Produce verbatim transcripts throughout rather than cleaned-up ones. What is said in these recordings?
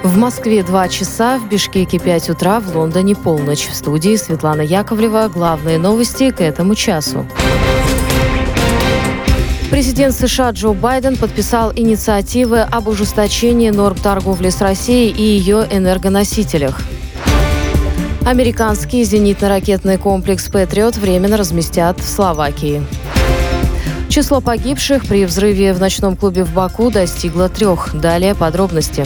В Москве два часа, в Бишкеке пять утра, в Лондоне полночь. В студии Светлана Яковлева. Главные новости к этому часу. Президент США Джо Байден подписал инициативы об ужесточении норм торговли с Россией и ее энергоносителях. Американский зенитно-ракетный комплекс «Патриот» временно разместят в Словакии. Число погибших при взрыве в ночном клубе в Баку достигло трех. Далее подробности.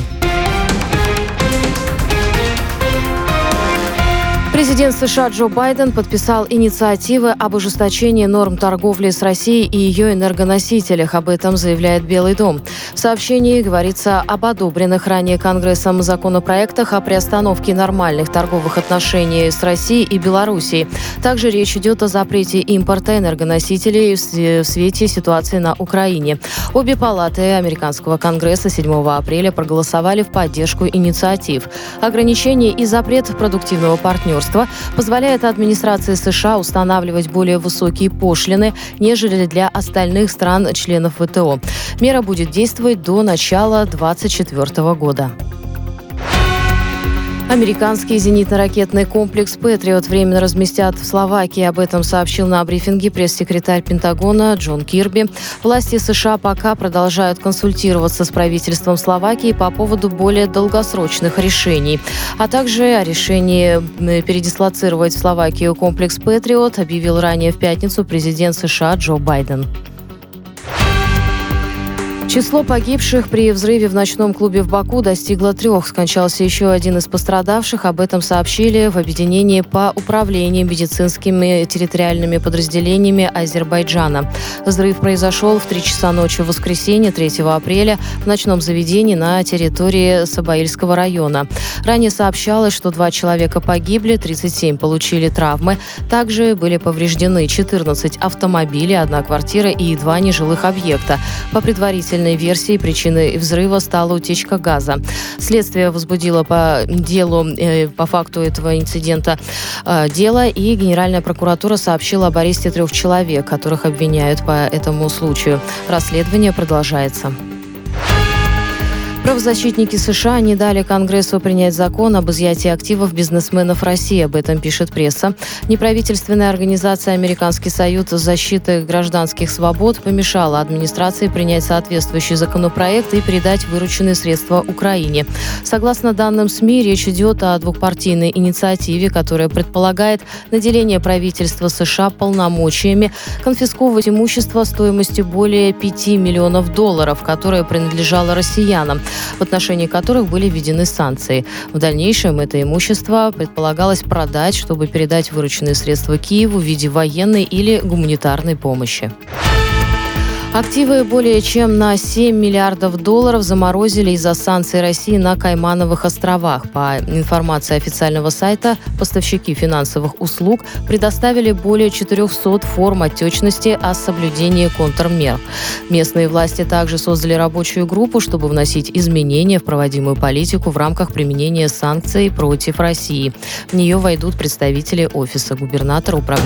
Президент США Джо Байден подписал инициативы об ужесточении норм торговли с Россией и ее энергоносителях. Об этом заявляет Белый дом. В сообщении говорится об одобренных ранее Конгрессом законопроектах о приостановке нормальных торговых отношений с Россией и Белоруссией. Также речь идет о запрете импорта энергоносителей в свете ситуации на Украине. Обе палаты американского Конгресса седьмого апреля проголосовали в поддержку инициатив. Ограничения и запрет продуктивного партнерства позволяет администрации США устанавливать более высокие пошлины, нежели для остальных стран-членов ВТО. Мера будет действовать до начала две тысячи двадцать четвёртого года. Американский зенитно-ракетный комплекс «Патриот» временно разместят в Словакии. Об этом сообщил на брифинге пресс-секретарь Пентагона Джон Кирби. Власти США пока продолжают консультироваться с правительством Словакии по поводу более долгосрочных решений. А также о решении передислоцировать в Словакию комплекс «Патриот» объявил ранее в пятницу президент США Джо Байден. Число погибших при взрыве в ночном клубе в Баку достигло трех. Скончался еще один из пострадавших. Об этом сообщили в объединении по управлению медицинскими территориальными подразделениями Азербайджана. Взрыв произошел в три часа ночи в воскресенье, третьего апреля, в ночном заведении на территории Сабаильского района. Ранее сообщалось, что два человека погибли, тридцать семь получили травмы. Также были повреждены четырнадцать автомобилей, одна квартира и два нежилых объекта. По предварительной версии причиной взрыва стала утечка газа. Следствие возбудило по делу, э, по факту этого инцидента э, дело, и Генеральная прокуратура сообщила об аресте трех человек, которых обвиняют по этому случаю. Расследование продолжается. Правозащитники США не дали Конгрессу принять закон об изъятии активов бизнесменов России. Об этом пишет пресса. Неправительственная организация «Американский союз защиты гражданских свобод» помешала администрации принять соответствующий законопроект и передать вырученные средства Украине. Согласно данным СМИ, речь идет о двухпартийной инициативе, которая предполагает наделение правительства США полномочиями конфисковывать имущество стоимостью более пяти миллионов долларов, которое принадлежало россиянам, в отношении которых были введены санкции. В дальнейшем это имущество предполагалось продать, чтобы передать вырученные средства Киеву в виде военной или гуманитарной помощи. Активы более чем на семь миллиардов долларов заморозили из-за санкций России на Каймановых островах. По информации официального сайта, поставщики финансовых услуг предоставили более четырехсот форм отчетности о соблюдении контрмер. Местные власти также создали рабочую группу, чтобы вносить изменения в проводимую политику в рамках применения санкций против России. В нее войдут представители Офиса губернатора, управления